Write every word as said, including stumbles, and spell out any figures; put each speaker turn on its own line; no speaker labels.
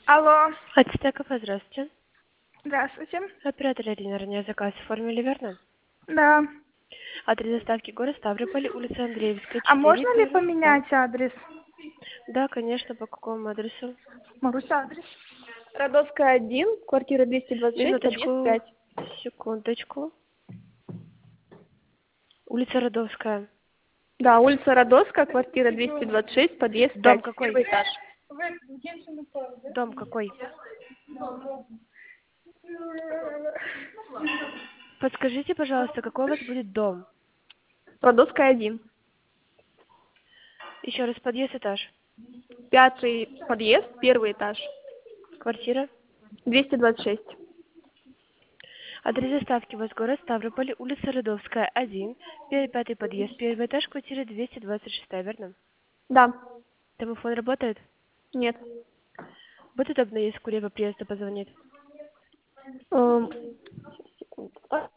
Алло,
Ацтека, здравствуйте.
здравствуйте.
Оператор Ирина, ранее заказ оформили, верно?
Да.
Адрес доставки город Ставрополь, улица Андреевская,
А
четыре,
можно ли
первый этаж.
поменять адрес?
Да, конечно, по какому адресу?
Маруся, адрес? Родовская один, квартира двести двадцать шесть, подъезд
Минуточку,
пять.
секундочку. Улица Родовская.
Да, улица Родовская, квартира двести двадцать шесть, подъезд
Дом
пять,
какой?
первый этаж.
Дом какой? Подскажите, пожалуйста, какой у вас будет дом?
Родовская один.
Еще раз, подъезд, этаж.
Пятый подъезд, первый этаж.
Квартира.
двести двадцать шесть.
Адрес доставки у вас город Ставрополь, улица Родовская, один, первый, пятый подъезд, первый этаж, квартира двести двадцать шесть, верно?
Да.
Телефон работает?
Нет.
Будет удобно, если курьер по приезду позвонит?
Эм,